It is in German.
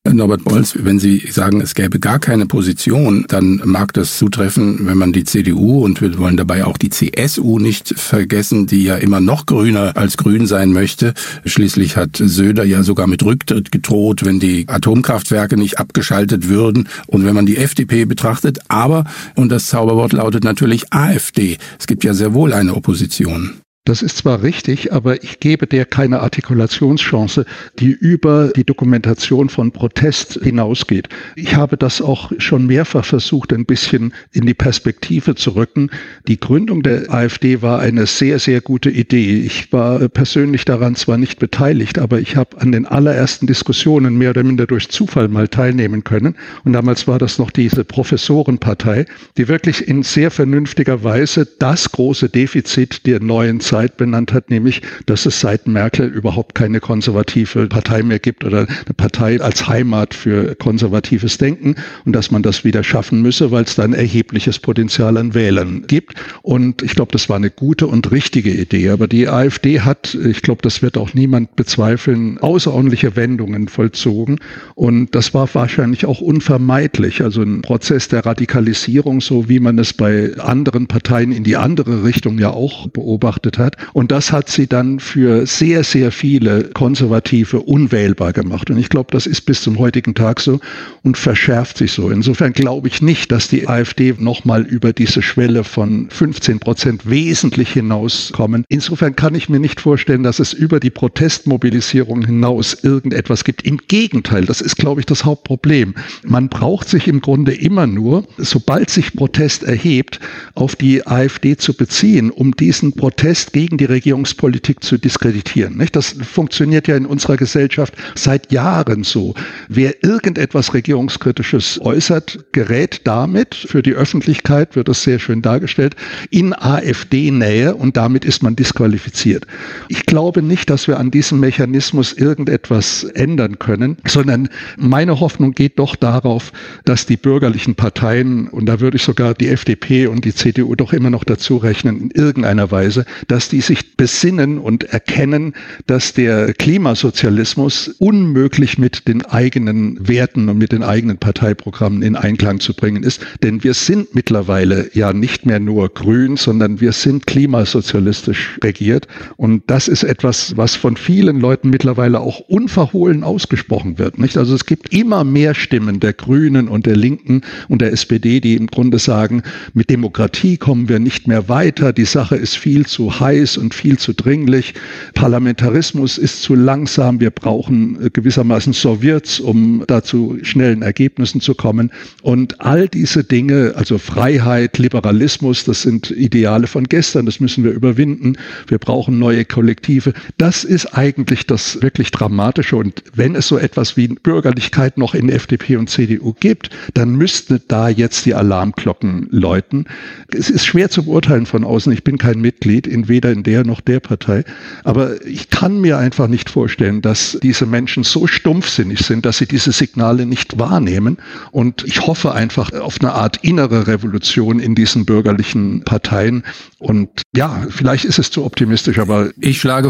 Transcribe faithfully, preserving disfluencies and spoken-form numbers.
Norbert Bolz, wenn Sie sagen, es gäbe gar keine Position, dann mag das zutreffen, wenn man die C D U, und wir wollen dabei auch die C S U nicht vergessen, die ja immer noch grüner als grün sein möchte. Schließlich hat Söder ja sogar mit Rücktritt gedroht, wenn die Atomkraftwerke nicht abgeschaltet würden. Und wenn man die F D P betrachtet, aber, und das Zauberwort lautet natürlich AfD, es gibt ja sehr wohl eine Opposition. Das ist zwar richtig, aber ich gebe der keine Artikulationschance, die über die Dokumentation von Protest hinausgeht. Ich habe das auch schon mehrfach versucht, ein bisschen in die Perspektive zu rücken. Die Gründung der AfD war eine sehr, sehr gute Idee. Ich war persönlich daran zwar nicht beteiligt, aber ich habe an den allerersten Diskussionen mehr oder minder durch Zufall mal teilnehmen können. Und damals war das noch diese Professorenpartei, die wirklich in sehr vernünftiger Weise das große Defizit der neuen Zeit benannt hat, nämlich, dass es seit Merkel überhaupt keine konservative Partei mehr gibt oder eine Partei als Heimat für konservatives Denken und dass man das wieder schaffen müsse, weil es dann erhebliches Potenzial an Wählern gibt. Und ich glaube, das war eine gute und richtige Idee. Aber die AfD hat, ich glaube, das wird auch niemand bezweifeln, außerordentliche Wendungen vollzogen. Und das war wahrscheinlich auch unvermeidlich. Also ein Prozess der Radikalisierung, so wie man es bei anderen Parteien in die andere Richtung ja auch beobachtet hat. Und das hat sie dann für sehr, sehr viele Konservative unwählbar gemacht. Und ich glaube, das ist bis zum heutigen Tag so und verschärft sich so. Insofern glaube ich nicht, dass die AfD nochmal über diese Schwelle von fünfzehn Prozent wesentlich hinauskommen. Insofern kann ich mir nicht vorstellen, dass es über die Protestmobilisierung hinaus irgendetwas gibt. Im Gegenteil, das ist, glaube ich, das Hauptproblem. Man braucht sich im Grunde immer nur, sobald sich Protest erhebt, auf die AfD zu beziehen, um diesen Protest gegen die Regierungspolitik zu diskreditieren. Nicht? Das funktioniert ja in unserer Gesellschaft seit Jahren so. Wer irgendetwas Regierungskritisches äußert, gerät damit, für die Öffentlichkeit wird das sehr schön dargestellt, in AfD-Nähe und damit ist man disqualifiziert. Ich glaube nicht, dass wir an diesem Mechanismus irgendetwas ändern können, sondern meine Hoffnung geht doch darauf, dass die bürgerlichen Parteien, und da würde ich sogar die F D P und die C D U doch immer noch dazu rechnen, in irgendeiner Weise, dass die sich besinnen und erkennen, dass der Klimasozialismus unmöglich mit den eigenen Werten und mit den eigenen Parteiprogrammen in Einklang zu bringen ist. Denn wir sind mittlerweile ja nicht mehr nur grün, sondern wir sind klimasozialistisch regiert. Und das ist etwas, was von vielen Leuten mittlerweile auch unverhohlen ausgesprochen wird. Nicht? Also es gibt immer mehr Stimmen der Grünen und der Linken und der S P D, die im Grunde sagen, mit Demokratie kommen wir nicht mehr weiter, die Sache ist viel zu heiß und viel zu dringlich, Parlamentarismus ist zu langsam, wir brauchen gewissermaßen Sowjets, um da zu schnellen Ergebnissen zu kommen. Und all diese Dinge, also Freiheit, Liberalismus, das sind Ideale von gestern, das müssen wir überwinden. Wir brauchen neue Kollektive. Das ist eigentlich das wirklich Dramatische. Und wenn es so etwas wie Bürgerlichkeit noch in F D P und C D U gibt, dann müssten da jetzt die Alarmglocken läuten. Es ist schwer zu beurteilen von außen. Ich bin kein Mitglied in weder in der noch der Partei. Aber ich kann mir einfach nicht vorstellen, dass diese Menschen so stumpfsinnig sind, dass sie diese Signale nicht wahrnehmen. Und ich hoffe einfach auf eine Art innere Revolution in diesen bürgerlichen Parteien. Und ja, vielleicht ist es zu optimistisch, aber ich schlage